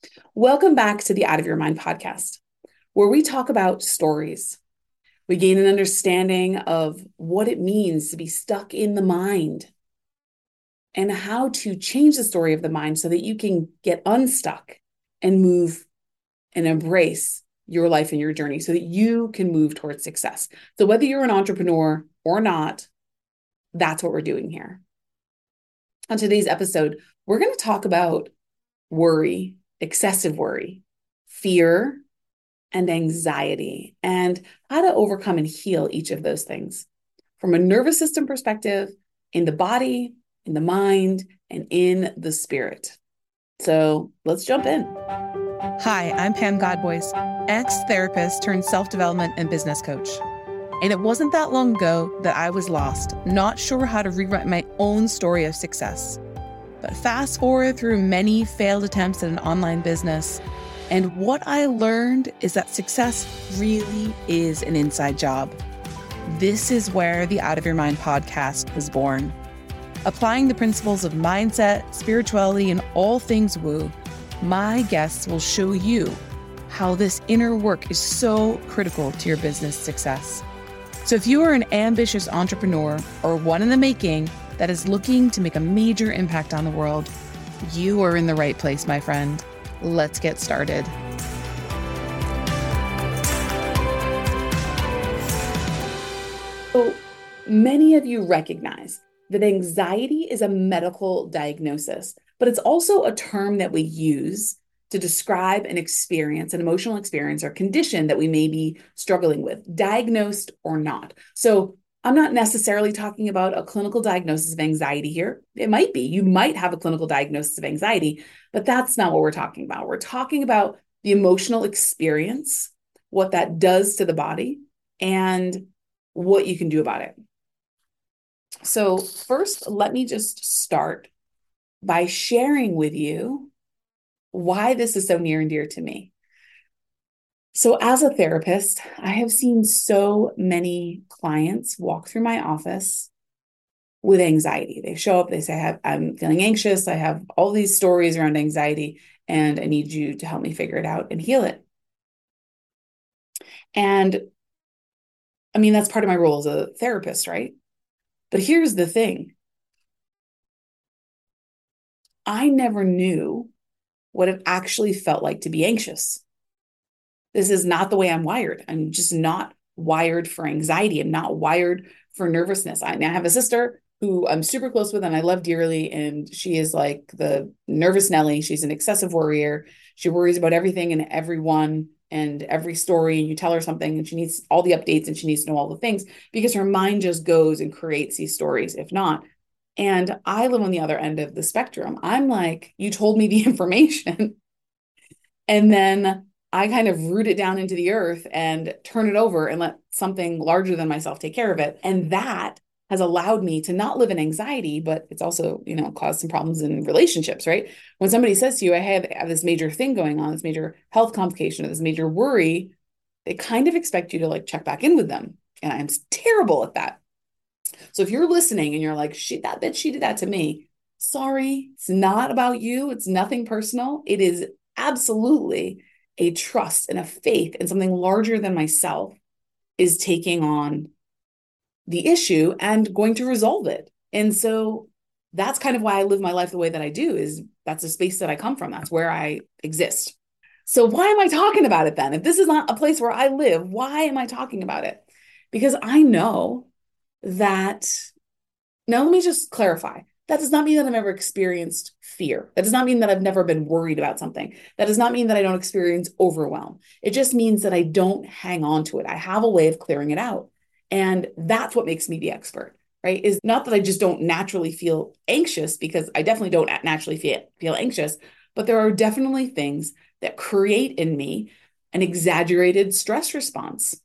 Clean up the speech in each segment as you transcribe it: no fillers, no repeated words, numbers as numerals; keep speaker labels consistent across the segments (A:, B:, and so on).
A: Welcome back to the Out of Your Mind podcast, where we talk about stories. We gain an understanding of what it means to be stuck in the mind and how to change the story of the mind so that you can get unstuck and move and embrace your life and your journey so that you can move towards success. So, whether you're an entrepreneur or not, that's what we're doing here. On today's episode, we're going to talk about worry, excessive worry, fear, and anxiety, and how to overcome and heal each of those things from a nervous system perspective, in the body, in the mind, and in the spirit. So let's jump in.
B: Hi, I'm Pam Godboys, ex-therapist turned self-development and business coach. And it wasn't that long ago that I was lost, not sure how to rewrite my own story of success. But fast forward through many failed attempts at an online business, and what I learned is that success really is an inside job. This is where the Out of Your Mind podcast was born. Applying the principles of mindset, spirituality, and all things woo, my guests will show you how this inner work is so critical to your business success. So if you are an ambitious entrepreneur or one in the making that is looking to make a major impact on the world, you are in the right place, my friend. Let's get started.
A: So many of you recognize that anxiety is a medical diagnosis, but it's also a term that we use to describe an experience, an emotional experience or condition that we may be struggling with, diagnosed or not. So I'm not necessarily talking about a clinical diagnosis of anxiety here. It might be. You might have a clinical diagnosis of anxiety, but that's not what we're talking about. We're talking about the emotional experience, what that does to the body, and what you can do about it. So first, let me just start by sharing with you why this is so near and dear to me. So as a therapist, I have seen so many clients walk through my office with anxiety. They show up, they say, I'm feeling anxious. I have all these stories around anxiety, and I need you to help me figure it out and heal it. And I mean, that's part of my role as a therapist, right? But here's the thing. I never knew what it actually felt like to be anxious. This is not the way I'm wired. I'm just not wired for anxiety. I'm not wired for nervousness. I have a sister who I'm super close with and I love dearly. And she is like the nervous Nelly. She's an excessive worrier. She worries about everything and everyone and every story. And you tell her something and she needs all the updates and she needs to know all the things because her mind just goes and creates these stories, if not. And I live on the other end of the spectrum. I'm like, you told me the information. And then I kind of root it down into the earth and turn it over and let something larger than myself take care of it. And that has allowed me to not live in anxiety, but it's also, caused some problems in relationships, right? When somebody says to you, I have this major thing going on, this major health complication, or this major worry, they kind of expect you to like check back in with them. And I'm terrible at that. So if you're listening and you're like, shit, that bitch, she did that to me. Sorry, it's not about you. It's nothing personal. It is absolutely a trust and a faith in something larger than myself is taking on the issue and going to resolve it. And so that's kind of why I live my life the way that I do, is that's a space that I come from. That's where I exist. So why am I talking about it then? If this is not a place where I live, why am I talking about it? Because I know that, now let me just clarify. That does not mean that I've ever experienced fear. That does not mean that I've never been worried about something. That does not mean that I don't experience overwhelm. It just means that I don't hang on to it. I have a way of clearing it out. And that's what makes me the expert, right? Is not that I just don't naturally feel anxious, because I definitely don't naturally feel anxious, but there are definitely things that create in me an exaggerated stress response.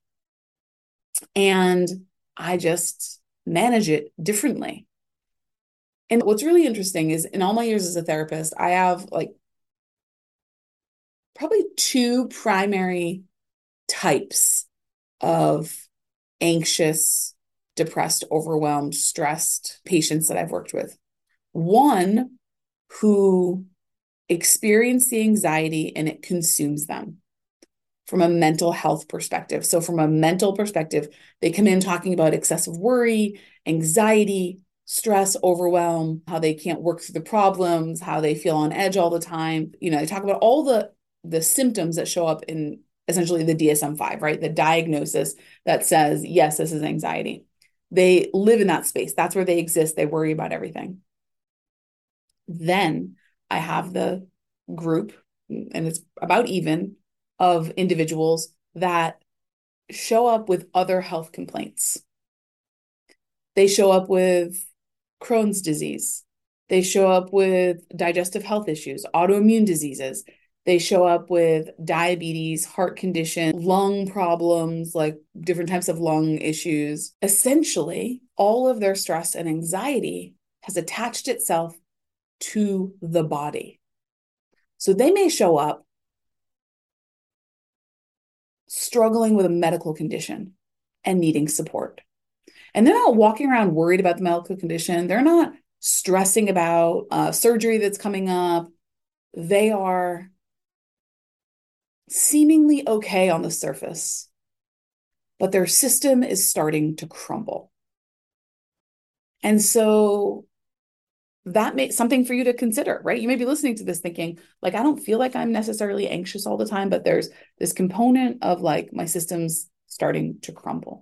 A: And I just manage it differently. And what's really interesting is in all my years as a therapist, I have like probably two primary types of anxious, depressed, overwhelmed, stressed patients that I've worked with. One who experience the anxiety and it consumes them from a mental health perspective. So, from a mental perspective, they come in talking about excessive worry, anxiety, stress, overwhelm, how they can't work through the problems, how they feel on edge all the time. They talk about all the symptoms that show up in essentially the DSM-5, right? The diagnosis that says, yes, this is anxiety. They live in that space. That's where they exist. They worry about everything. Then I have the group, and it's about even, of individuals that show up with other health complaints. They show up with Crohn's disease. They show up with digestive health issues, autoimmune diseases. They show up with diabetes, heart condition, lung problems, like different types of lung issues. Essentially, all of their stress and anxiety has attached itself to the body. So they may show up struggling with a medical condition and needing support. And they're not walking around worried about the medical condition. They're not stressing about surgery that's coming up. They are seemingly okay on the surface, but their system is starting to crumble. And so that makes something for you to consider, right? You may be listening to this thinking, like, I don't feel like I'm necessarily anxious all the time, but there's this component of like my system's starting to crumble.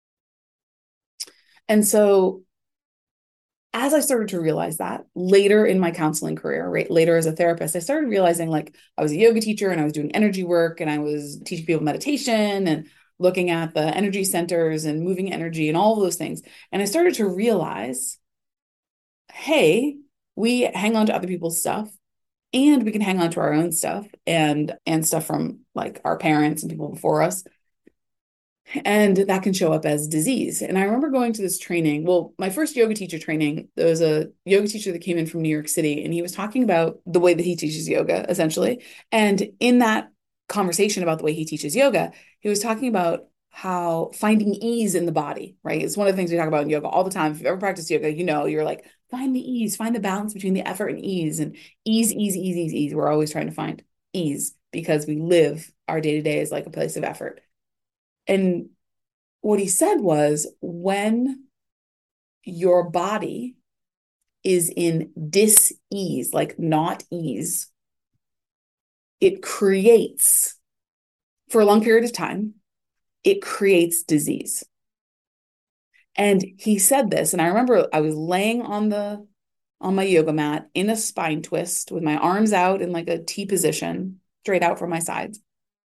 A: And so as I started to realize that later in my counseling career, right, later as a therapist, I started realizing like I was a yoga teacher and I was doing energy work and I was teaching people meditation and looking at the energy centers and moving energy and all of those things. And I started to realize, hey, we hang on to other people's stuff and we can hang on to our own stuff and stuff from like our parents and people before us. And that can show up as disease. And I remember going to this training. Well, my first yoga teacher training, there was a yoga teacher that came in from New York City, and he was talking about the way that he teaches yoga, essentially. And in that conversation about the way he teaches yoga, he was talking about how finding ease in the body, right? It's one of the things we talk about in yoga all the time. If you've ever practiced yoga, you're like, find the ease, find the balance between the effort and ease, and ease, ease, ease, ease, ease. We're always trying to find ease because we live our day-to-day as like a place of effort. And what he said was, when your body is in dis-ease, like not ease, it creates, for a long period of time, it creates disease. And he said this, and I remember I was laying on my yoga mat in a spine twist with my arms out in like a T position, straight out from my sides.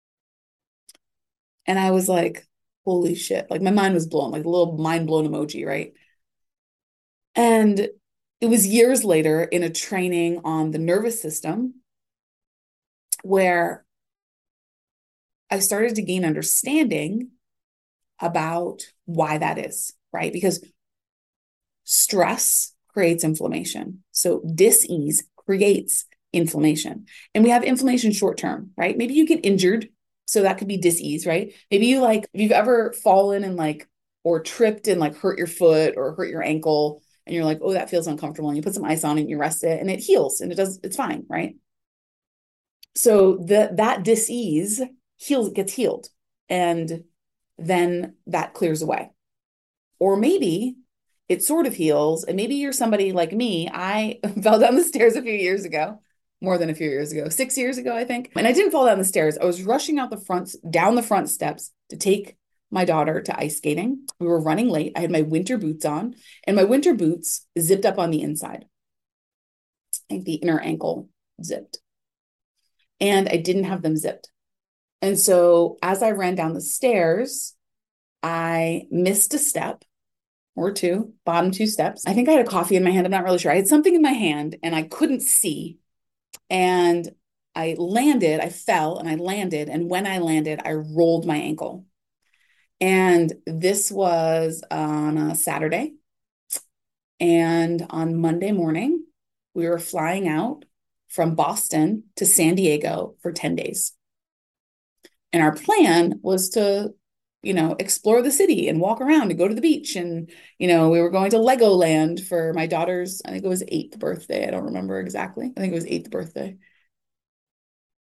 A: And I was like, holy shit. Like my mind was blown, like a little mind blown emoji, right? And it was years later in a training on the nervous system where I started to gain understanding about why that is, right? Because stress creates inflammation. So dis-ease creates inflammation. And we have inflammation short term, right? Maybe you get injured, so that could be dis-ease, right? Maybe you like, if you've ever fallen and like, or tripped and like hurt your foot or hurt your ankle, and you're like, oh, that feels uncomfortable. And you put some ice on it and you rest it and it heals and it's fine, right? So that dis-ease gets healed. And then that clears away. Or maybe it sort of heals. And maybe you're somebody like me. I fell down the stairs a few years ago. More than a few years ago, 6 years ago, I think. And I didn't fall down the stairs. I was rushing down the front steps to take my daughter to ice skating. We were running late. I had my winter boots on, and my winter boots zipped up on the inside. I think the inner ankle zipped. And I didn't have them zipped. And so as I ran down the stairs, I missed a step or two, bottom two steps. I think I had a coffee in my hand. I'm not really sure. I had something in my hand and I couldn't see. And I fell and I landed. And when I landed, I rolled my ankle. And this was on a Saturday. And on Monday morning, we were flying out from Boston to San Diego for 10 days. And our plan was to, explore the city and walk around and go to the beach. And, we were going to Legoland for my daughter's, I think it was 8th birthday. I don't remember exactly. I think it was 8th birthday.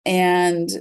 A: And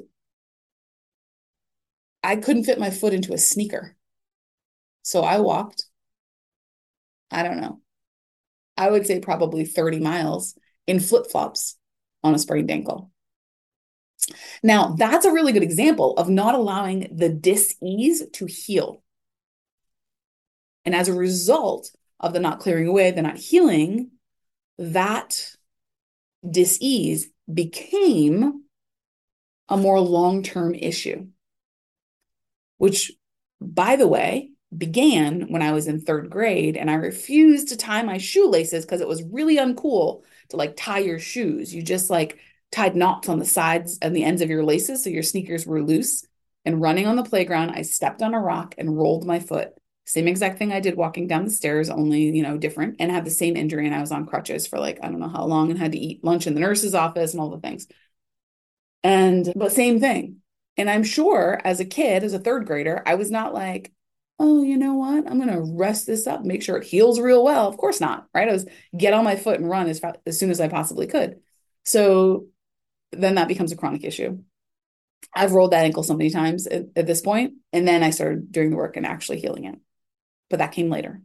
A: I couldn't fit my foot into a sneaker. So I walked, I don't know, I would say probably 30 miles in flip-flops on a sprained ankle. Now, that's a really good example of not allowing the dis-ease to heal. And as a result of the not clearing away, the not healing, that dis-ease became a more long-term issue, which, by the way, began when I was in third grade and I refused to tie my shoelaces because it was really uncool to like tie your shoes. You just like tied knots on the sides and the ends of your laces so your sneakers were loose. And running on the playground, I stepped on a rock and rolled my foot. Same exact thing I did walking down the stairs, only, different, and had the same injury. And I was on crutches for like, I don't know how long, and had to eat lunch in the nurse's office and all the things. But same thing. And I'm sure as a kid, as a third grader, I was not like, oh, you know what? I'm going to rest this up, make sure it heals real well. Of course not, right? I was get on my foot and run as soon as I possibly could. So then that becomes a chronic issue. I've rolled that ankle so many times at this point, and then I started doing the work and actually healing it. But that came later.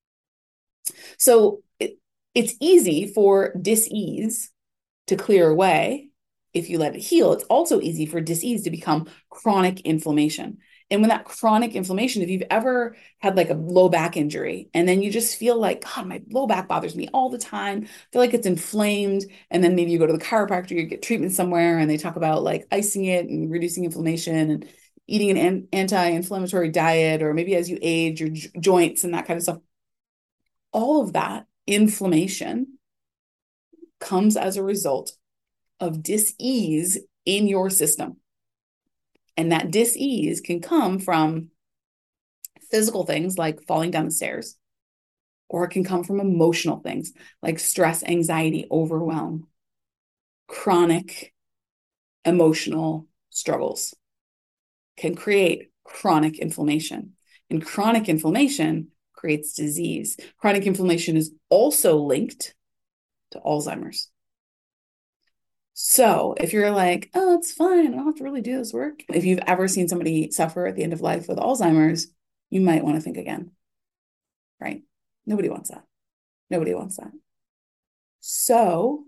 A: So it's easy for dis-ease to clear away if you let it heal. It's also easy for dis-ease to become chronic inflammation. And when that chronic inflammation, if you've ever had like a low back injury and then you just feel like, God, my low back bothers me all the time, I feel like it's inflamed. And then maybe you go to the chiropractor, you get treatment somewhere and they talk about like icing it and reducing inflammation and eating an anti-inflammatory diet, or maybe as you age, your joints and that kind of stuff. All of that inflammation comes as a result of dis-ease in your system. And that dis-ease can come from physical things like falling down the stairs, or it can come from emotional things like stress, anxiety, overwhelm, chronic emotional struggles can create chronic inflammation. And chronic inflammation creates disease. Chronic inflammation is also linked to Alzheimer's. So if you're like, oh, it's fine, I don't have to really do this work. If you've ever seen somebody suffer at the end of life with Alzheimer's, you might want to think again, right? Nobody wants that. Nobody wants that. So,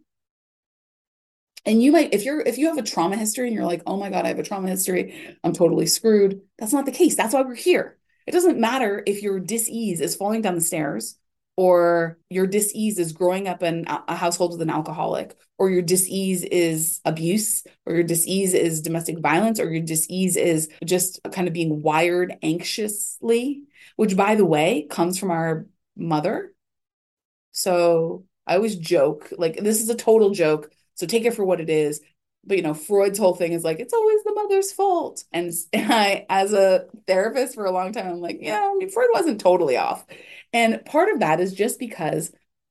A: and you might, if you have a trauma history and you're like, oh my God, I have a trauma history, I'm totally screwed. That's not the case. That's why we're here. It doesn't matter if your dis-ease is falling down the stairs, or your dis-ease is growing up in a household with an alcoholic, or your dis-ease is abuse, or your dis-ease is domestic violence, or your dis-ease is just kind of being wired anxiously, which, by the way, comes from our mother. So I always joke, like, this is a total joke, so take it for what it is. But, Freud's whole thing is like, it's always the mother's fault. And I, as a therapist for a long time, I'm like, yeah, I mean, Freud wasn't totally off. And part of that is just because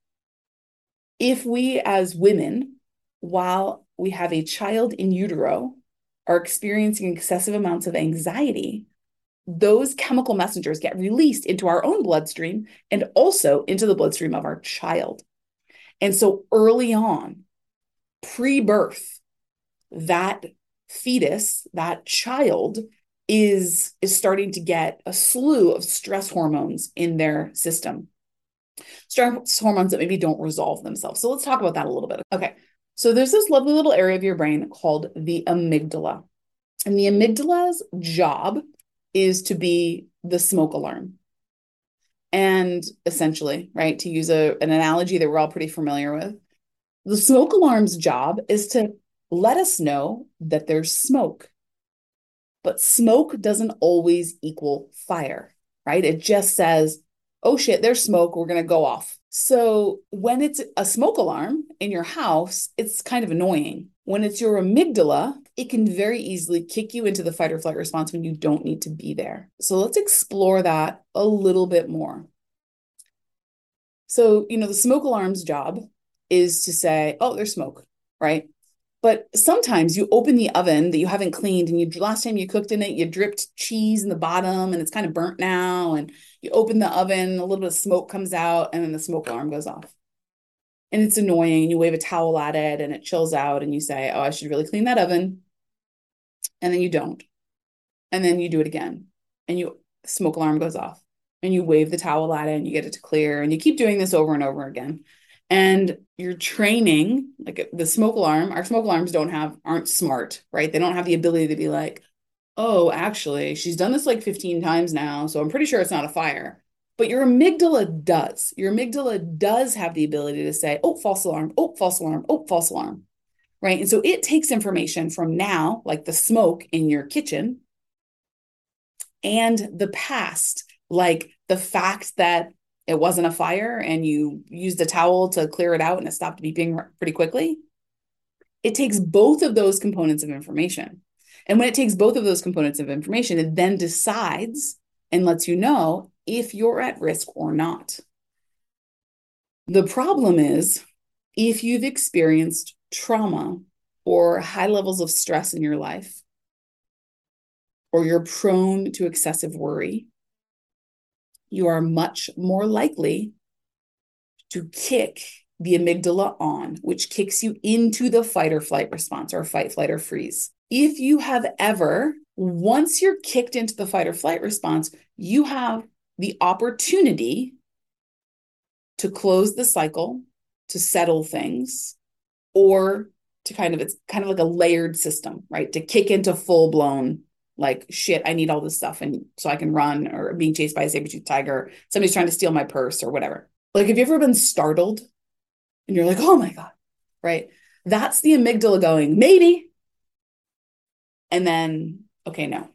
A: if we as women, while we have a child in utero, are experiencing excessive amounts of anxiety, those chemical messengers get released into our own bloodstream and also into the bloodstream of our child. And so early on, pre-birth, that fetus, that child is starting to get a slew of stress hormones in their system. Stress hormones that maybe don't resolve themselves. So let's talk about that a little bit. Okay. So there's this lovely little area of your brain called the amygdala. And the amygdala's job is to be the smoke alarm. And essentially, right, to use an analogy that we're all pretty familiar with, the smoke alarm's job is to let us know that there's smoke. But smoke doesn't always equal fire, right? It just says, oh shit, there's smoke, we're going to go off. So when it's a smoke alarm in your house, it's kind of annoying. When it's your amygdala, it can very easily kick you into the fight or flight response when you don't need to be there. So let's explore that a little bit more. So, the smoke alarm's job is to say, oh, there's smoke, right? But sometimes you open the oven that you haven't cleaned, and last time you cooked in it, you dripped cheese in the bottom and it's kind of burnt now. And you open the oven, a little bit of smoke comes out, and then the smoke alarm goes off. And it's annoying. You wave a towel at it and it chills out, and you say, oh, I should really clean that oven. and then you don't. And then you do it again, and you smoke alarm goes off, and you wave the towel at it and you get it to clear, and you keep doing this over and over again. And you're training, like the smoke alarm, our smoke alarms aren't smart, right? They don't have the ability to be like, oh, actually, she's done this like 15 times now, so I'm pretty sure it's not a fire. But your amygdala does. Your amygdala does have the ability to say, oh, false alarm, oh, false alarm, oh, false alarm, right? And so it takes information from now, like the smoke in your kitchen, and the past, like the fact that it wasn't a fire and you used a towel to clear it out and it stopped beeping pretty quickly. It takes both of those components of information. And when it takes both of those components of information, it then decides and lets you know if you're at risk or not. The problem is if you've experienced trauma or high levels of stress in your life, or you're prone to excessive worry, you are much more likely to kick the amygdala on, which kicks you into the fight or flight response, or fight, flight, or freeze. If you have ever, once you're kicked into the fight or flight response, you have the opportunity to close the cycle, to settle things, or to it's kind of like a layered system, right? To kick into full blown, like, shit, I need all this stuff and so I can run, or being chased by a saber-toothed tiger, somebody's trying to steal my purse or whatever. Like, have you ever been startled and you're like, oh my God, right? That's the amygdala going, maybe. And then, okay, no.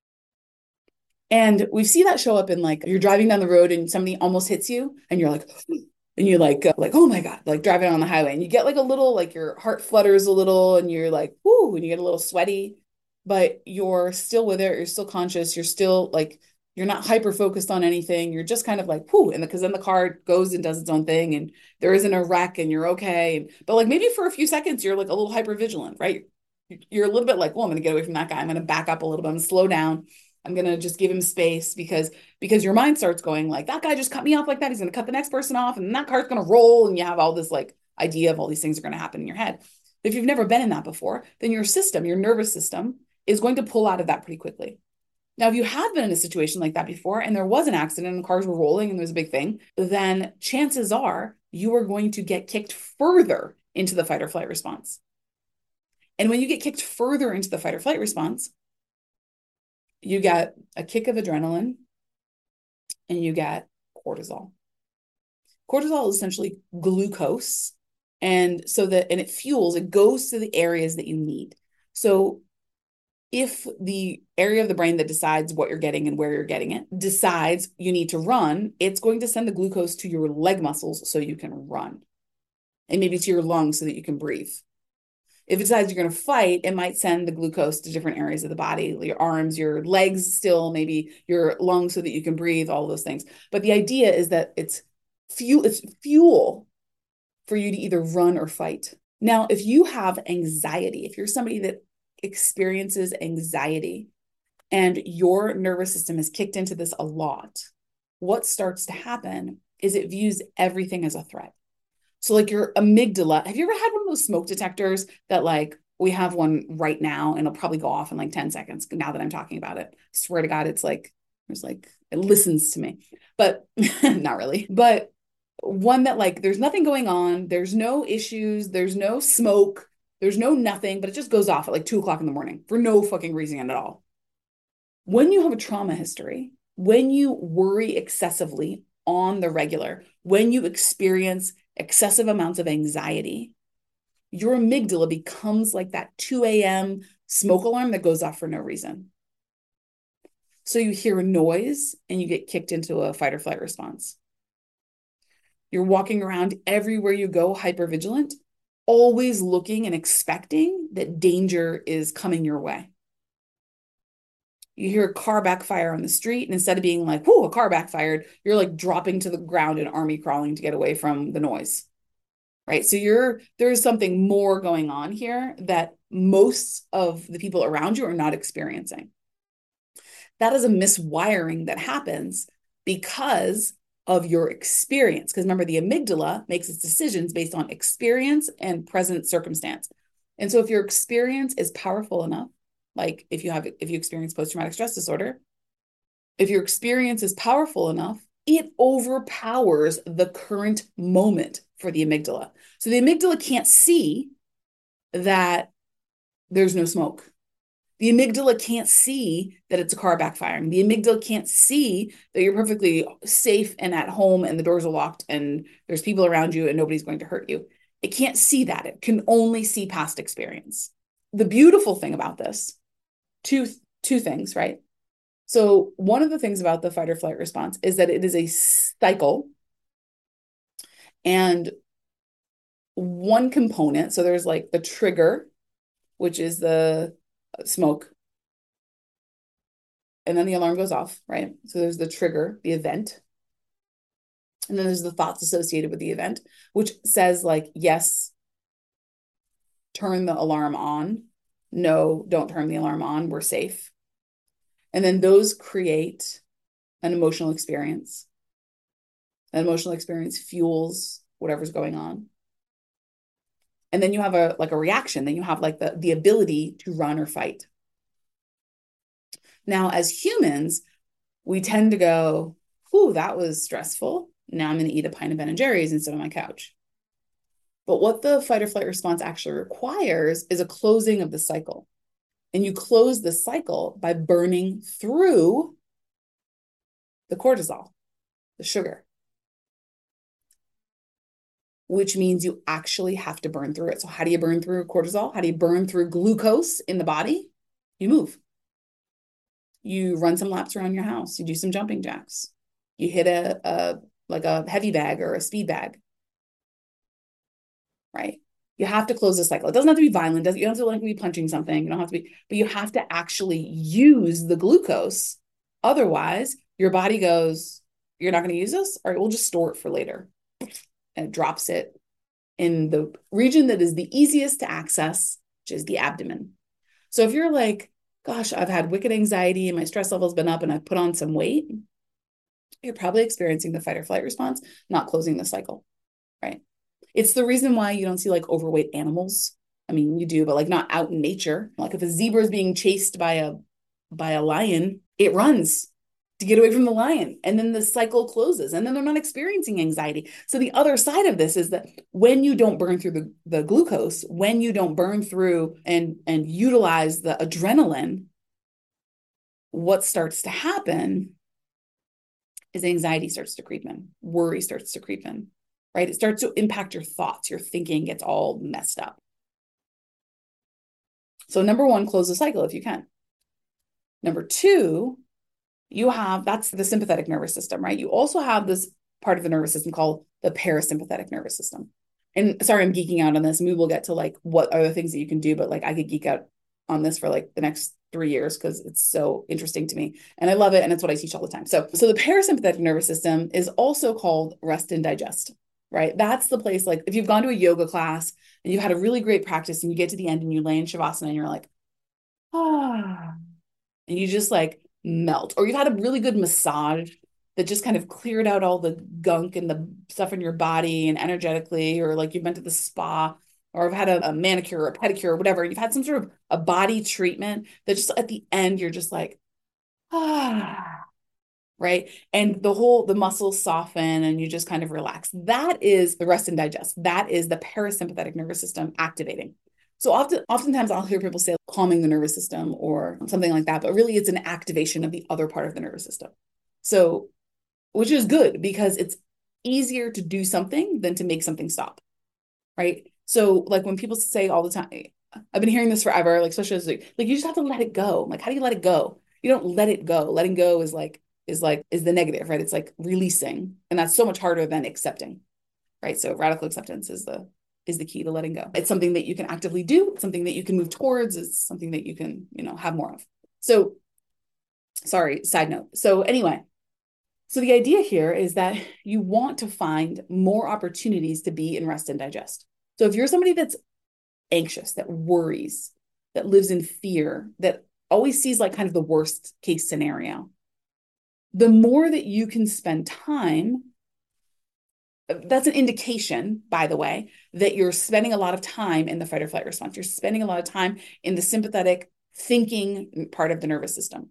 A: And we see that show up in, like, you're driving down the road and somebody almost hits you and you're like, and you're like, oh my God, like driving on the highway and you get like a little, like your heart flutters a little and you're like, whoo, and you get a little sweaty, but you're still with it. You're still conscious. You're still like, you're not hyper focused on anything. You're just kind of like, whoo. And because then the car goes and does its own thing and there isn't a wreck and you're okay. But like maybe for a few seconds, you're like a little hyper vigilant, right? You're a little bit like, well, I'm going to get away from that guy. I'm going to back up a little bit. I'm going to slow down. I'm going to just give him space because your mind starts going like, that guy just cut me off like that. He's going to cut the next person off and that car's going to roll. And you have all this like idea of all these things are going to happen in your head. If you've never been in that before, then your nervous system is going to pull out of that pretty quickly. Now, if you have been in a situation like that before and there was an accident and the cars were rolling and there was a big thing, then chances are you are going to get kicked further into the fight or flight response. And when you get kicked further into the fight or flight response, you get a kick of adrenaline and you get cortisol. Cortisol is essentially glucose. And it goes to the areas that you need. So if the area of the brain that decides what you're getting and where you're getting it decides you need to run, it's going to send the glucose to your leg muscles so you can run, and maybe to your lungs so that you can breathe. If it decides you're going to fight, it might send the glucose to different areas of the body, your arms, your legs still, maybe your lungs so that you can breathe, all those things. But the idea is that it's fuel for you to either run or fight. Now, if you have anxiety, if you're somebody that experiences anxiety and your nervous system is kicked into this a lot, what starts to happen is it views everything as a threat. So like your amygdala, have you ever had one of those smoke detectors that, like, we have one right now and it'll probably go off in like 10 seconds now that I'm talking about it. I swear to God, it listens to me, but not really. But one that, like, there's nothing going on, there's no issues, there's no smoke, there's no nothing, but it just goes off at like 2:00 in the morning for no fucking reason at all. When you have a trauma history, when you worry excessively on the regular, when you experience excessive amounts of anxiety, your amygdala becomes like that 2 a.m. smoke alarm that goes off for no reason. So you hear a noise and you get kicked into a fight or flight response. You're walking around everywhere you go, hypervigilant, always looking and expecting that danger is coming your way. You hear a car backfire on the street, and instead of being like, whoa, a car backfired, you're like dropping to the ground and army crawling to get away from the noise, right? So there's something more going on here that most of the people around you are not experiencing. That is a miswiring that happens because of your experience. Because remember, the amygdala makes its decisions based on experience and present circumstance. And so if your experience is powerful enough like if you experience post-traumatic stress disorder, if your experience is powerful enough, it overpowers the current moment for the amygdala. So the amygdala can't see that there's no smoke. The amygdala can't see that it's a car backfiring. The amygdala can't see that you're perfectly safe and at home and the doors are locked and there's people around you and nobody's going to hurt you. It can't see that. It can only see past experience. The beautiful thing about this, two things, right? So one of the things about the fight or flight response is that it is a cycle. And one component, so there's like the trigger, which is the smoke. And then the alarm goes off, right? So there's the trigger, the event. And then there's the thoughts associated with the event, which says like, yes, turn the alarm on. No, don't turn the alarm on. We're safe. And then those create an emotional experience. An emotional experience fuels whatever's going on. And then you have a reaction. Then you have like the ability to run or fight. Now, as humans, we tend to go, "Ooh, that was stressful. Now I'm going to eat a pint of Ben & Jerry's instead of my couch." But what the fight or flight response actually requires is a closing of the cycle. And you close the cycle by burning through the cortisol, the sugar, which means you actually have to burn through it. So how do you burn through cortisol? How do you burn through glucose in the body? You move. You run some laps around your house. You do some jumping jacks. You hit a heavy bag or a speed bag, right? You have to close the cycle. It doesn't have to be violent. You don't have to like be punching something. You don't have to be, but you have to actually use the glucose. Otherwise, your body goes, "You're not going to use this? All right, we'll just store it for later." And it drops it in the region that is the easiest to access, which is the abdomen. So if you're like, "Gosh, I've had wicked anxiety and my stress level's been up and I've put on some weight," you're probably experiencing the fight or flight response, not closing the cycle, right? It's the reason why you don't see like overweight animals. I mean, you do, but like not out in nature. Like if a zebra is being chased by a lion, it runs to get away from the lion. And then the cycle closes and then they're not experiencing anxiety. So the other side of this is that when you don't burn through the glucose, when you don't burn through and utilize the adrenaline, what starts to happen is anxiety starts to creep in, worry starts to creep in, right? It starts to impact your thoughts. Your thinking gets all messed up. So number one, close the cycle if you can. Number two, that's the sympathetic nervous system, right? You also have this part of the nervous system called the parasympathetic nervous system. And sorry, I'm geeking out on this. Maybe we'll get to like what are the things that you can do, but like I could geek out on this for like the next 3 years because it's so interesting to me and I love it. And it's what I teach all the time. So the parasympathetic nervous system is also called rest and digest, right? That's the place, like if you've gone to a yoga class and you've had a really great practice and you get to the end and you lay in Shavasana and you're like, ah, and you just like melt, or you've had a really good massage that just kind of cleared out all the gunk and the stuff in your body and energetically, or like you've been to the spa or have had a manicure or a pedicure or whatever. You've had some sort of a body treatment that just at the end, you're just like, ah, right? And the muscles soften and you just kind of relax. That is the rest and digest. That is the parasympathetic nervous system activating. So oftentimes I'll hear people say calming the nervous system or something like that, but really it's an activation of the other part of the nervous system. So, which is good because it's easier to do something than to make something stop, right? So like when people say all the time, I've been hearing this forever, like especially as like you just have to let it go. Like, how do you let it go? You don't let it go. Letting go is the negative, right? It's like releasing. And that's so much harder than accepting, right? So radical acceptance is the key to letting go. It's something that you can actively do. It's something that you can move towards. It's something that you can, have more of. So sorry, side note. So anyway, so the idea here is that you want to find more opportunities to be in rest and digest. So if you're somebody that's anxious, that worries, that lives in fear, that always sees like kind of the worst case scenario, the more that you can spend time, that's an indication, by the way, that you're spending a lot of time in the fight or flight response. You're spending a lot of time in the sympathetic thinking part of the nervous system.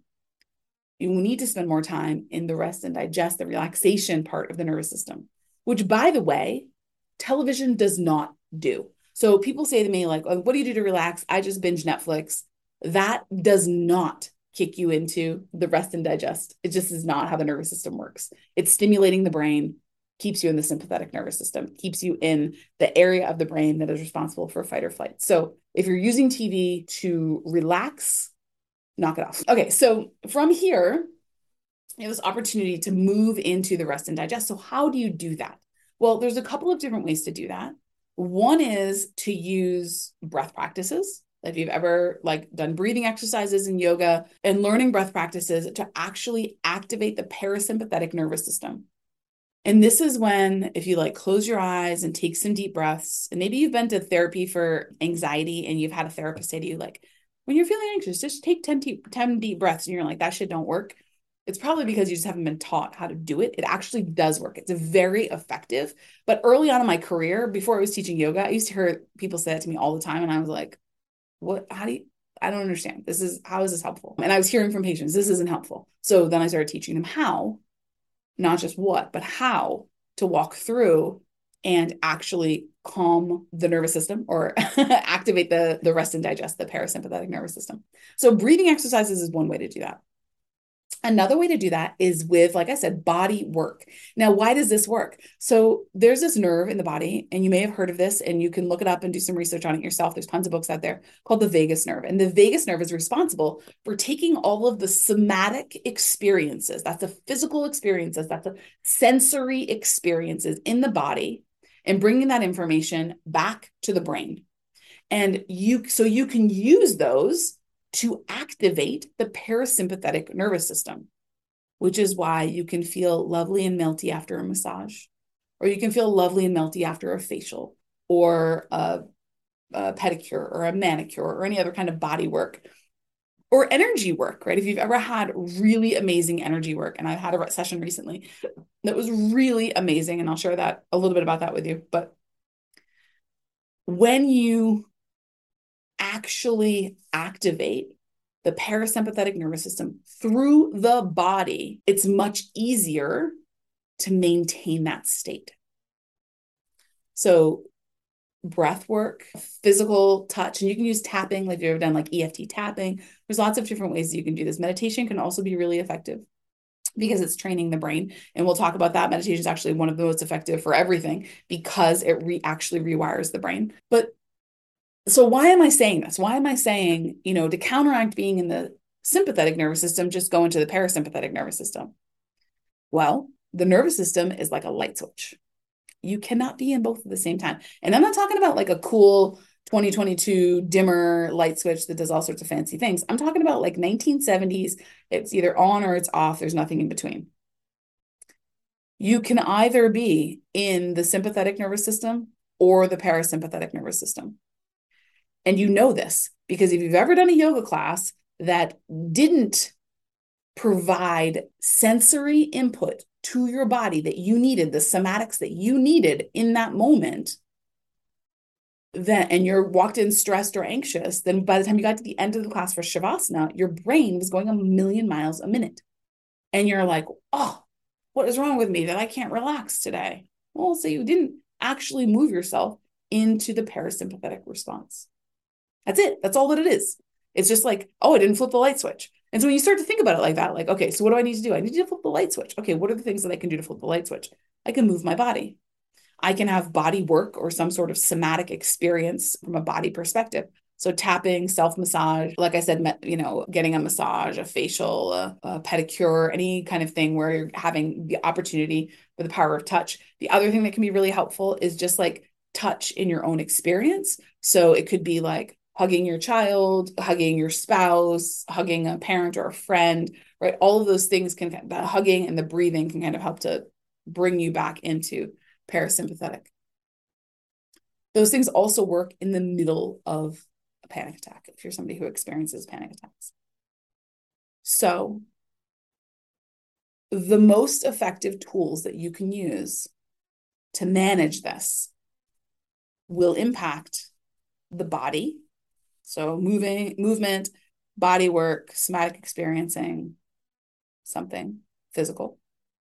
A: You need to spend more time in the rest and digest, the relaxation part of the nervous system, which, by the way, television does not do. So people say to me, like, oh, what do you do to relax? I just binge Netflix. That does not kick you into the rest and digest. It just is not how the nervous system works. It's stimulating the brain, keeps you in the sympathetic nervous system, keeps you in the area of the brain that is responsible for fight or flight. So if you're using TV to relax, knock it off. Okay, so from here, you have this opportunity to move into the rest and digest. So how do you do that? Well, there's a couple of different ways to do that. One is to use breath practices. If you've ever done breathing exercises in yoga and learning breath practices to actually activate the parasympathetic nervous system. And this is when, if you close your eyes and take some deep breaths, and maybe you've been to therapy for anxiety and you've had a therapist say to you, when you're feeling anxious, just take 10 deep breaths. And you're like, that shit don't work. It's probably because you just haven't been taught how to do it. It actually does work. It's very effective. But early on in my career, before I was teaching yoga, I used to hear people say that to me all the time. And I was like, what, I don't understand. How is this helpful? And I was hearing from patients, this isn't helpful. So then I started teaching them how, not just what, but how to walk through and actually calm the nervous system or activate the rest and digest, the parasympathetic nervous system. So breathing exercises is one way to do that. Another way to do that is with, like I said, body work. Now, why does this work? So there's this nerve in the body, and you may have heard of this, and you can look it up and do some research on it yourself. There's tons of books out there called the vagus nerve. And the vagus nerve is responsible for taking all of the somatic experiences, that's the physical experiences, that's the sensory experiences in the body, and bringing that information back to the brain. And you can use those to activate the parasympathetic nervous system, which is why you can feel lovely and melty after a massage, or you can feel lovely and melty after a facial or a pedicure or a manicure or any other kind of body work or energy work, right? If you've ever had really amazing energy work, and I've had a session recently that was really amazing, and I'll share that a little bit about that with you. But when you actually activate the parasympathetic nervous system through the body, it's much easier to maintain that state. So breath work, physical touch, and you can use tapping, like if you've ever done EFT tapping. There's lots of different ways that you can do this. Meditation can also be really effective because it's training the brain. And we'll talk about that. Meditation is actually one of the most effective for everything because it actually rewires the brain. But so why am I saying this? Why am I saying, to counteract being in the sympathetic nervous system, just go into the parasympathetic nervous system? Well, the nervous system is like a light switch. You cannot be in both at the same time. And I'm not talking about a cool 2022 dimmer light switch that does all sorts of fancy things. I'm talking about 1970s. It's either on or it's off. There's nothing in between. You can either be in the sympathetic nervous system or the parasympathetic nervous system. And you know this because if you've ever done a yoga class that didn't provide sensory input to your body that you needed, the somatics that you needed in that moment, and you're walked in stressed or anxious, then by the time you got to the end of the class for Shavasana, your brain was going 1,000,000 miles a minute. And you're like, oh, what is wrong with me that I can't relax today? Well, so you didn't actually move yourself into the parasympathetic response. That's it. That's all that it is. It's just oh, I didn't flip the light switch. And so when you start to think about it like that, okay, so what do I need to do? I need to flip the light switch. Okay, what are the things that I can do to flip the light switch? I can move my body. I can have body work or some sort of somatic experience from a body perspective. So tapping, self-massage, like I said, getting a massage, a facial, a pedicure, any kind of thing where you're having the opportunity for the power of touch. The other thing that can be really helpful is just touch in your own experience. So it could be hugging your child, hugging your spouse, hugging a parent or a friend, right? All of those things the hugging and the breathing can kind of help to bring you back into parasympathetic. Those things also work in the middle of a panic attack if you're somebody who experiences panic attacks. So the most effective tools that you can use to manage this will impact the body. So movement, body work, somatic experiencing, something physical.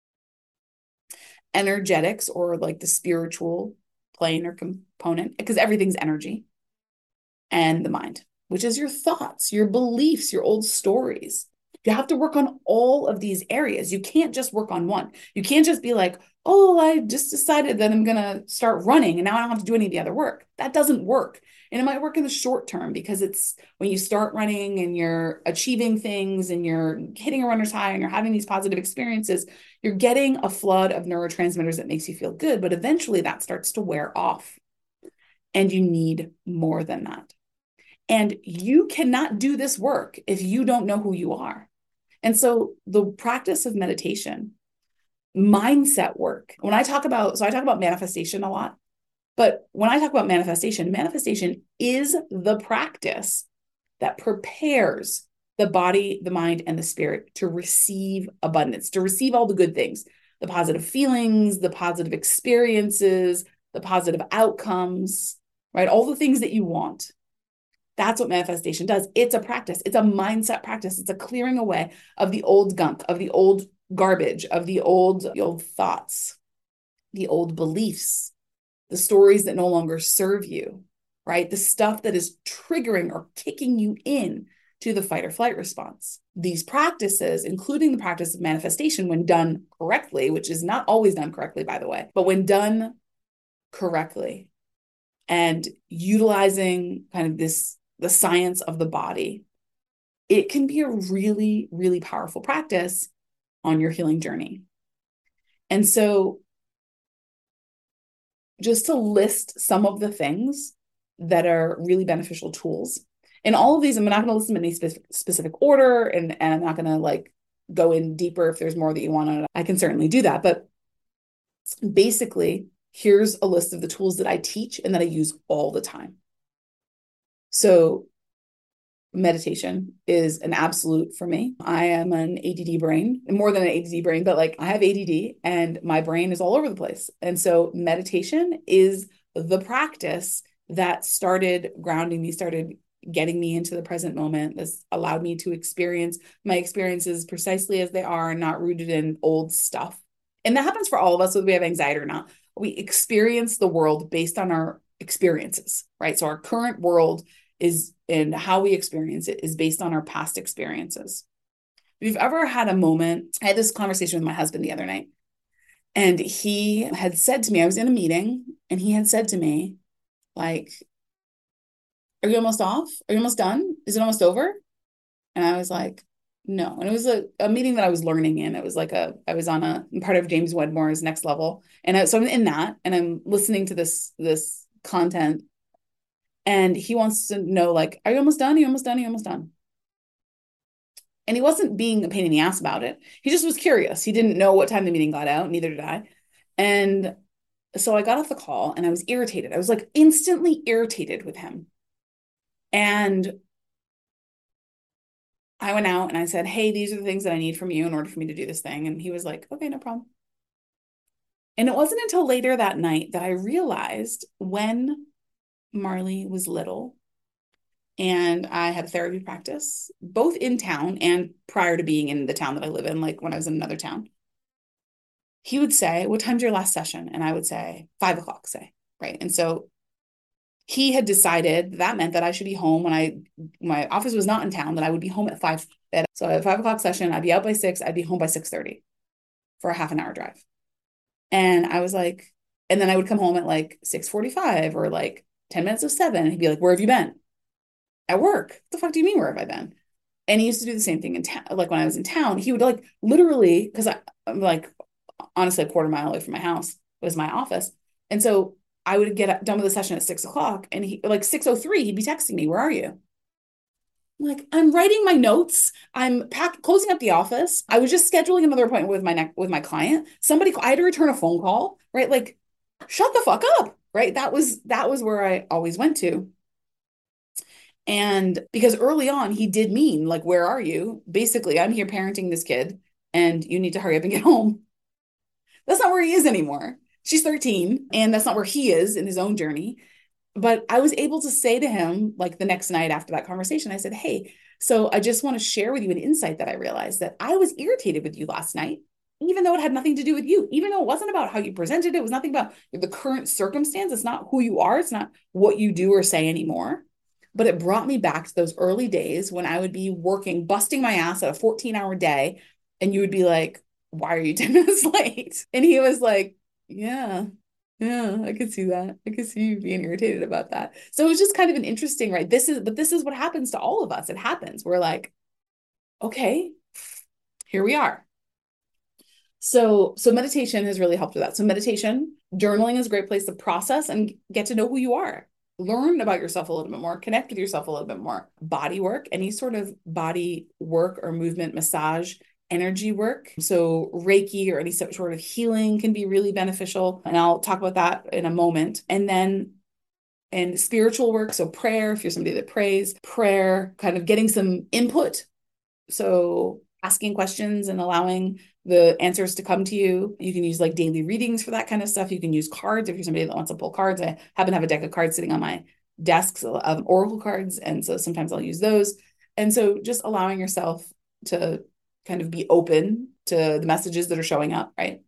A: Energetics, or like the spiritual plane or component, because everything's energy. And the mind, which is your thoughts, your beliefs, your old stories. You have to work on all of these areas. You can't just work on one. You can't just be like, oh, I just decided that I'm going to start running and now I don't have to do any of the other work. That doesn't work. And it might work in the short term, because it's when you start running and you're achieving things and you're hitting a runner's high and you're having these positive experiences, you're getting a flood of neurotransmitters that makes you feel good. But eventually that starts to wear off and you need more than that. And you cannot do this work if you don't know who you are. And so the practice of meditation, mindset work, I talk about manifestation a lot, but when I talk about manifestation is the practice that prepares the body, the mind, and the spirit to receive abundance, to receive all the good things, the positive feelings, the positive experiences, the positive outcomes, right? All the things that you want. That's what manifestation does. It's a practice. It's a mindset practice. It's a clearing away of the old gunk, of the old garbage, of the old thoughts, the old beliefs, the stories that no longer serve you, right? The stuff that is triggering or kicking you in to the fight or flight response. These practices, including the practice of manifestation, when done correctly, which is not always done correctly, by the way, but when done correctly and utilizing kind of the science of the body, it can be a really, really powerful practice on your healing journey. And so just to list some of the things that are really beneficial tools, and all of these, I'm not going to list them in any specific order, and I'm not going to like go in deeper. If there's more that you want to, I can certainly do that. But basically, here's a list of the tools that I teach and that I use all the time. So meditation is an absolute for me. I am an ADD brain, more than an ADD brain, but like I have ADD and my brain is all over the place. And so meditation is the practice that started grounding me, started getting me into the present moment. This allowed me to experience my experiences precisely as they are, not rooted in old stuff. And that happens for all of us, whether we have anxiety or not. We experience the world based on our experiences, right? So our current world is, and how we experience it is based on our past experiences. If you've ever had a moment, I had this conversation with my husband the other night, and he had said to me, I was in a meeting, and he had said to me, like, are you almost off? Are you almost done? Is it almost over? And I was like, no. And it was a meeting that I was learning in. It was like I was on I'm part of James Wedmore's Next Level. And so I'm in that, and I'm listening to this content. And he wants to know, like, are you almost done? Are you almost done? Are you almost done? And he wasn't being a pain in the ass about it. He just was curious. He didn't know what time the meeting got out. Neither did I. And so I got off the call and I was irritated. I was like instantly irritated with him. And I went out and I said, hey, these are the things that I need from you in order for me to do this thing. And he was like, okay, no problem. And it wasn't until later that night that I realized, when Marley was little and I had a therapy practice, both in town and prior to being in the town that I live in, like when I was in another town, he would say, what time's your last session? And I would say 5:00, say, right? And so he had decided that meant that I should be home when my office was not in town, that I would be home at 5. So at 5:00 session, I'd be out by 6, I'd be home by 6:30 for a half an hour drive. And I was like, and then I would come home at like 6:45 or like 10 minutes of 7. And he'd be like, where have you been? At work. What the fuck do you mean, where have I been? And he used to do the same thing in town. Like when I was in town, he would like literally, because I'm like honestly a quarter mile away from my house was my office. And so I would get done with the session at 6:00, and he like 6:03, he'd be texting me, where are you? I'm like, I'm writing my notes. I'm closing up the office. I was just scheduling another appointment with my client. I had to return a phone call, right? Like, shut the fuck up, right? That was where I always went to. And because early on he did mean like, where are you? Basically, I'm here parenting this kid and you need to hurry up and get home. That's not where he is anymore. She's 13 and that's not where he is in his own journey. But I was able to say to him, like the next night after that conversation, I said, hey, so I just want to share with you an insight that I realized that I was irritated with you last night, even though it had nothing to do with you, even though it wasn't about how you presented it, it was nothing about the current circumstance. It's not who you are, it's not what you do or say anymore. But it brought me back to those early days when I would be working, busting my ass at a 14-hour day, and you would be like, why are you 10 minutes late? And he was like, yeah, yeah, I could see that. I could see you being irritated about that. So it was just kind of an interesting, right? This is what happens to all of us. It happens. We're like, okay, here we are. So meditation has really helped with that. So meditation, journaling is a great place to process and get to know who you are. Learn about yourself a little bit more, connect with yourself a little bit more. Body work, any sort of body work or movement, massage, energy work. So Reiki or any sort of healing can be really beneficial. And I'll talk about that in a moment. And spiritual work. So prayer, if you're somebody that prays, prayer, kind of getting some input. So asking questions and allowing the answers to come to you. You can use like daily readings for that kind of stuff. You can use cards if you're somebody that wants to pull cards. I happen to have a deck of cards sitting on my desk of oracle cards. And so sometimes I'll use those. And so just allowing yourself to kind of be open to the messages that are showing up, right?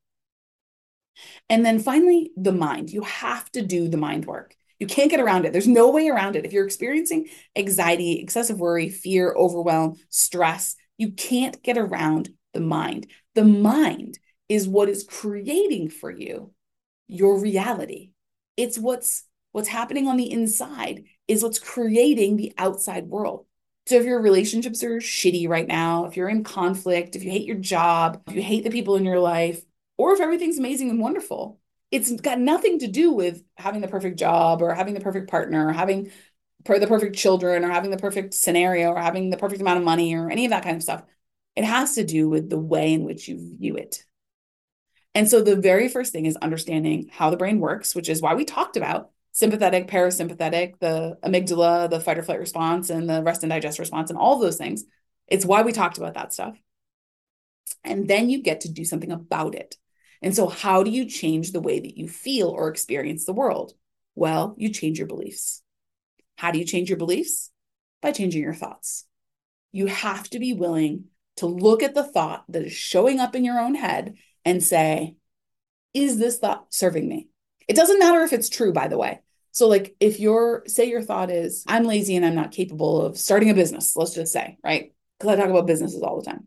A: And then finally, the mind. You have to do the mind work. You can't get around it. There's no way around it. If you're experiencing anxiety, excessive worry, fear, overwhelm, stress, you can't get around the mind. The mind is what is creating for you your reality. It's what's happening on the inside is what's creating the outside world. So if your relationships are shitty right now, if you're in conflict, if you hate your job, if you hate the people in your life, or if everything's amazing and wonderful, it's got nothing to do with having the perfect job or having the perfect partner or having the perfect children or having the perfect scenario or having the perfect amount of money or any of that kind of stuff. It has to do with the way in which you view it. And so the very first thing is understanding how the brain works, which is why we talked about sympathetic, parasympathetic, the amygdala, the fight or flight response, and the rest and digest response, and all of those things. It's why we talked about that stuff. And then you get to do something about it. And so, how do you change the way that you feel or experience the world? Well, you change your beliefs. How do you change your beliefs? By changing your thoughts. You have to be willing to look at the thought that is showing up in your own head and say, is this thought serving me? It doesn't matter if it's true, by the way. So like if say your thought is, I'm lazy and I'm not capable of starting a business, let's just say, right? Because I talk about businesses all the time.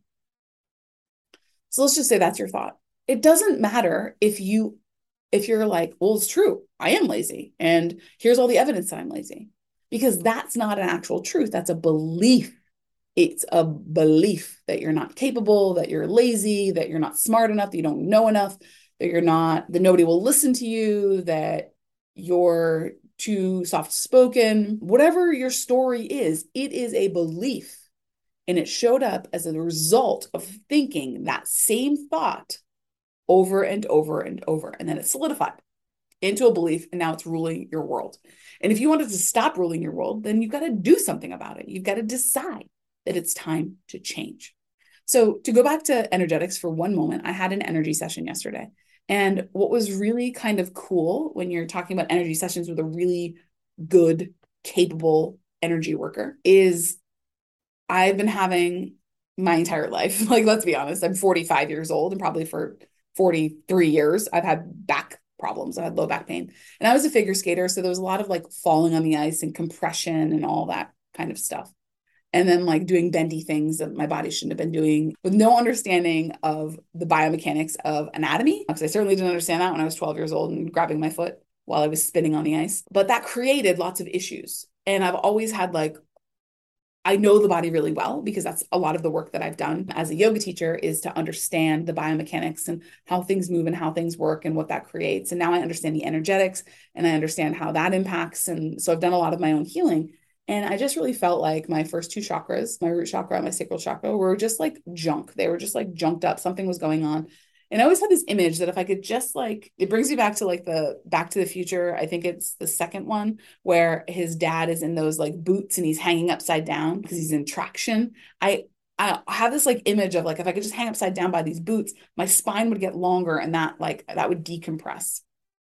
A: So let's just say that's your thought. It doesn't matter if you're like, well, it's true. I am lazy. And here's all the evidence that I'm lazy. Because that's not an actual truth. That's a belief. It's a belief that you're not capable, that you're lazy, that you're not smart enough, that you don't know enough, that nobody will listen to you, that you're too soft spoken. Whatever your story is, it is a belief. And it showed up as a result of thinking that same thought over and over and over. And then it solidified into a belief, and now it's ruling your world. And if you wanted to stop ruling your world, then you've got to do something about it. You've got to decide that it's time to change. So to go back to energetics for one moment, I had an energy session yesterday. And what was really kind of cool when you're talking about energy sessions with a really good, capable energy worker is I've been having my entire life, like, let's be honest, I'm 45 years old, and probably for 43 years, I've had back problems. I had low back pain. And I was a figure skater. So there was a lot of like falling on the ice and compression and all that kind of stuff. And then like doing bendy things that my body shouldn't have been doing with no understanding of the biomechanics of anatomy. Because I certainly didn't understand that when I was 12 years old and grabbing my foot while I was spinning on the ice. But that created lots of issues. And I've always had like, I know the body really well because that's a lot of the work that I've done as a yoga teacher is to understand the biomechanics and how things move and how things work and what that creates. And now I understand the energetics and I understand how that impacts. And so I've done a lot of my own healing. And I just really felt like my first two chakras, my root chakra and my sacral chakra, were just like junk. They were just like junked up. Something was going on. And I always had this image that if I could just like, it brings me back to like the Back to the Future. I think it's the second one where his dad is in those like boots and he's hanging upside down because he's in traction. I have this like image of like, if I could just hang upside down by these boots, my spine would get longer and that would decompress.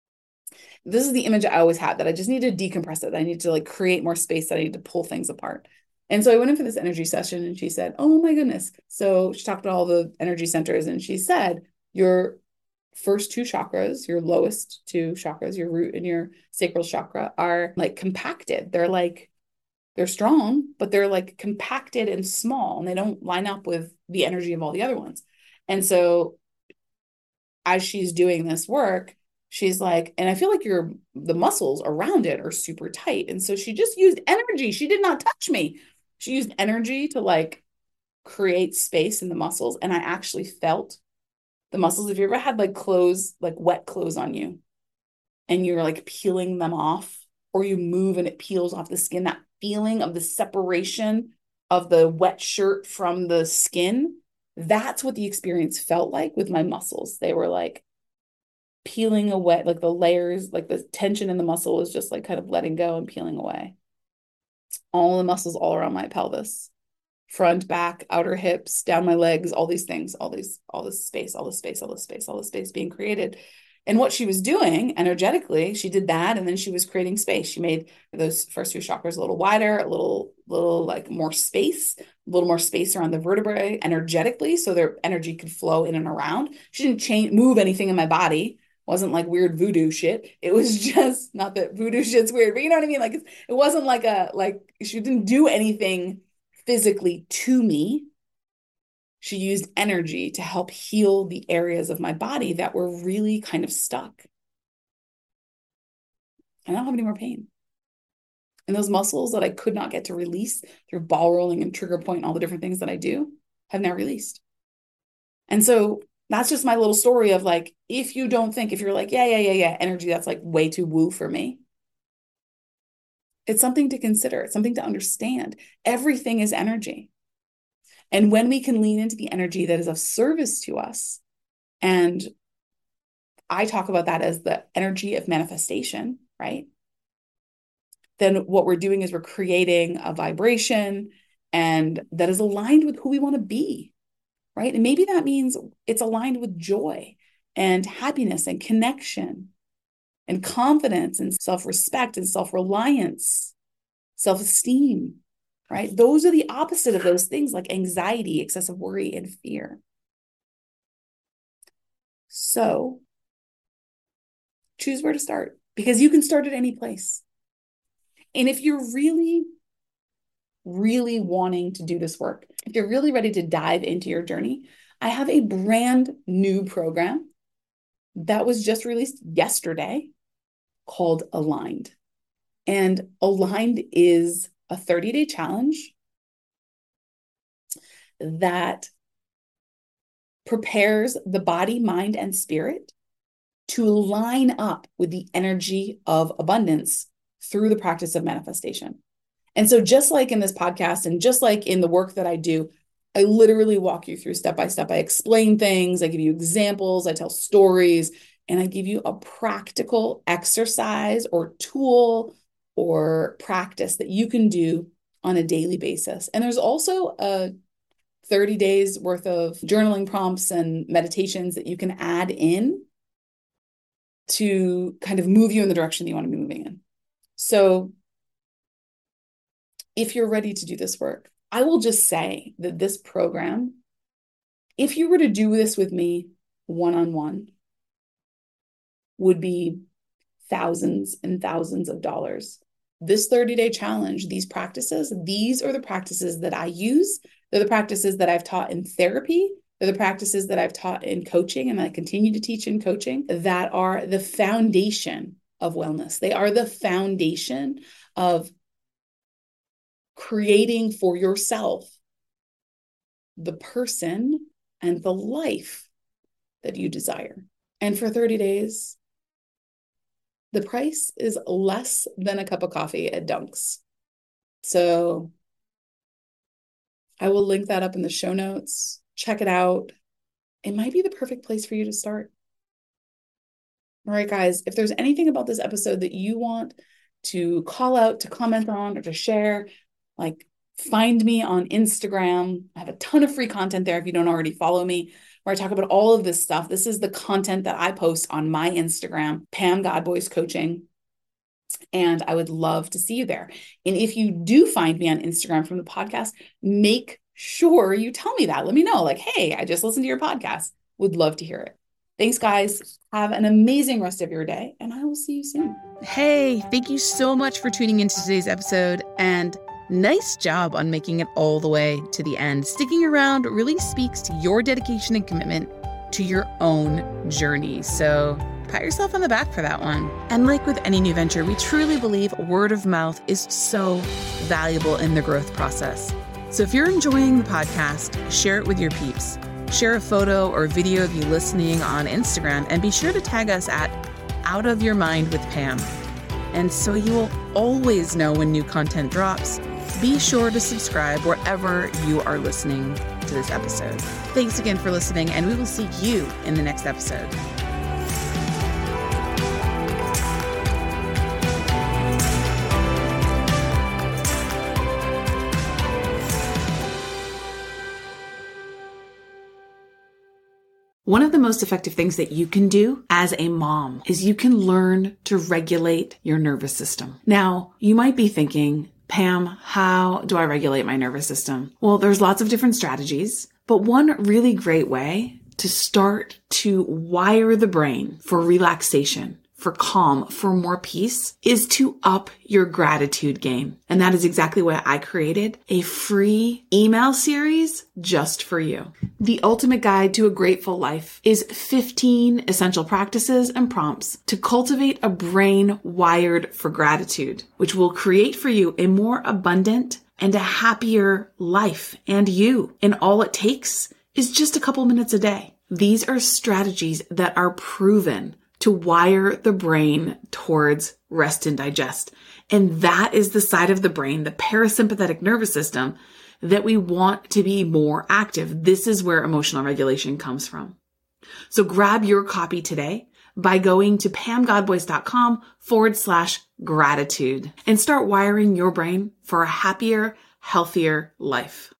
A: This is the image I always had, that I just need to decompress it. I need to like create more space, that I need to pull things apart. And so I went in for this energy session and she said, oh my goodness. So she talked about all the energy centers and she said, your first two chakras, your lowest two chakras, your root and your sacral chakra, are like compacted. They're strong, but they're like compacted and small, and they don't line up with the energy of all the other ones. And so as she's doing this work, she's like, and I feel like the muscles around it are super tight. And so she just used energy. She did not touch me. She used energy to like create space in the muscles. And I actually felt the muscles. If you ever had like clothes, like wet clothes on you, and you're like peeling them off, or you move and it peels off the skin, that feeling of the separation of the wet shirt from the skin, that's what the experience felt like with my muscles. They were like peeling away, like the layers, like the tension in the muscle was just like kind of letting go and peeling away. All the muscles all around my pelvis, front, back, outer hips, down my legs, all these things, all this space, all this space, all this space, all this space being created. And what she was doing energetically, she did that, and then she was creating space. She made those first two chakras a little wider, a little like more space, a little more space around the vertebrae energetically, so their energy could flow in and around. She didn't move anything in my body. It wasn't like weird voodoo shit. It was just, not that voodoo shit's weird, but you know what I mean? Like it wasn't like she didn't do anything physically to me. She used energy to help heal the areas of my body that were really kind of stuck. I don't have any more pain. And those muscles that I could not get to release through ball rolling and trigger point and all the different things that I do have now released. And so that's just my little story of like, if you're like, yeah, energy, that's like way too woo for me. It's something to consider. It's something to understand. Everything is energy. And when we can lean into the energy that is of service to us, and I talk about that as the energy of manifestation, right? Then what we're doing is we're creating a vibration and that is aligned with who we want to be, right? And maybe that means it's aligned with joy and happiness and connection and confidence and self-respect and self-reliance, self-esteem, right? Those are the opposite of those things, like anxiety, excessive worry, and fear. So choose where to start, because you can start at any place. And if you're really, really wanting to do this work, if you're really ready to dive into your journey, I have a brand new program that was just released yesterday called Aligned. And Aligned is a 30-day challenge that prepares the body, mind, and spirit to line up with the energy of abundance through the practice of manifestation. And so just like in this podcast and just like in the work that I do, I literally walk you through step by step. I explain things, I give you examples, I tell stories, and I give you a practical exercise or tool or practice that you can do on a daily basis. And there's also a 30 days worth of journaling prompts and meditations that you can add in to kind of move you in the direction that you want to be moving in. So if you're ready to do this work, I will just say that this program, if you were to do this with me one-on-one, would be thousands and thousands of dollars. This 30-day challenge, these practices, these are the practices that I use. They're the practices that I've taught in therapy. They're the practices that I've taught in coaching and I continue to teach in coaching that are the foundation of wellness. They are the foundation of creating for yourself the person and the life that you desire. And for 30 days, the price is less than a cup of coffee at Dunk's. So I will link that up in the show notes. Check it out. It might be the perfect place for you to start. All right, guys, if there's anything about this episode that you want to call out, to comment on, or to share, like find me on Instagram. I have a ton of free content there if you don't already follow me, where I talk about all of this stuff. This is the content that I post on my Instagram, Pam Godboys Coaching. And I would love to see you there. And if you do find me on Instagram from the podcast, make sure you tell me that. Let me know, like, hey, I just listened to your podcast. Would love to hear it. Thanks, guys. Have an amazing rest of your day, and I will see you soon.
B: Hey, thank you so much for tuning into today's episode, and nice job on making it all the way to the end. Sticking around really speaks to your dedication and commitment to your own journey. So pat yourself on the back for that one. And like with any new venture, we truly believe word of mouth is so valuable in the growth process. So if you're enjoying the podcast, share it with your peeps. Share a photo or video of you listening on Instagram, and be sure to tag us at Out of Your Mind with Pam. And so you will always know when new content drops, be sure to subscribe wherever you are listening to this episode. Thanks again for listening, and we will see you in the next episode. One of the most effective things that you can do as a mom is you can learn to regulate your nervous system. Now, you might be thinking, Pam, how do I regulate my nervous system? Well, there's lots of different strategies, but one really great way to start to wire the brain for relaxation, for calm, for more peace, is to up your gratitude game. And that is exactly why I created a free email series just for you. The Ultimate Guide to a Grateful Life is 15 essential practices and prompts to cultivate a brain wired for gratitude, which will create for you a more abundant and a happier life and you. And all it takes is just a couple minutes a day. These are strategies that are proven to wire the brain towards rest and digest. And that is the side of the brain, the parasympathetic nervous system, that we want to be more active. This is where emotional regulation comes from. So grab your copy today by going to pamgodboys.com/gratitude and start wiring your brain for a happier, healthier life.